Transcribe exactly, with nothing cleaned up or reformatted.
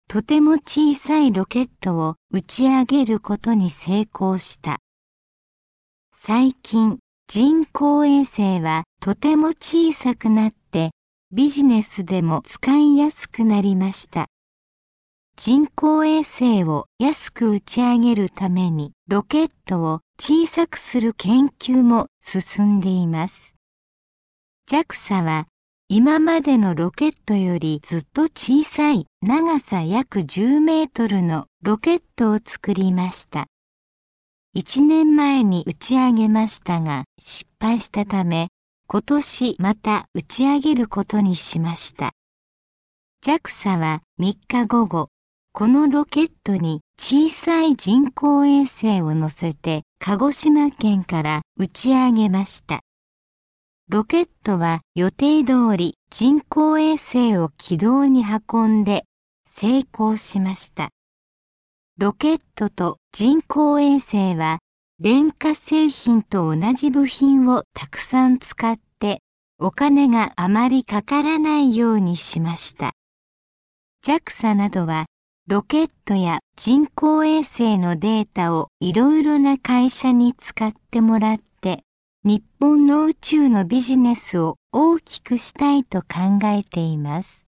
とても小さいロケットを打ち上げることに成功した。最近、人工衛星はとても小さくなってビジネスでも使いやすくなりました。人工衛星を安く打ち上げるためにロケットを小さくする研究も進んでいます。ジャクサ は今までのロケットよりずっと小さい長さ約じゅうメートルのロケットを作りました。いちねんまえに打ち上げましたが失敗したため、今年また打ち上げることにしました。ジャクサ はみっかごご、このロケットに小さい人工衛星を乗せて鹿児島県から打ち上げました。ロケットは予定通り人工衛星を軌道に運んで成功しました。ロケットと人工衛星は電化製品と同じ部品をたくさん使ってお金があまりかからないようにしました。ジャクサ などはロケットや人工衛星のデータをいろいろな会社に使ってもらって日本の宇宙のビジネスを大きくしたいと考えています。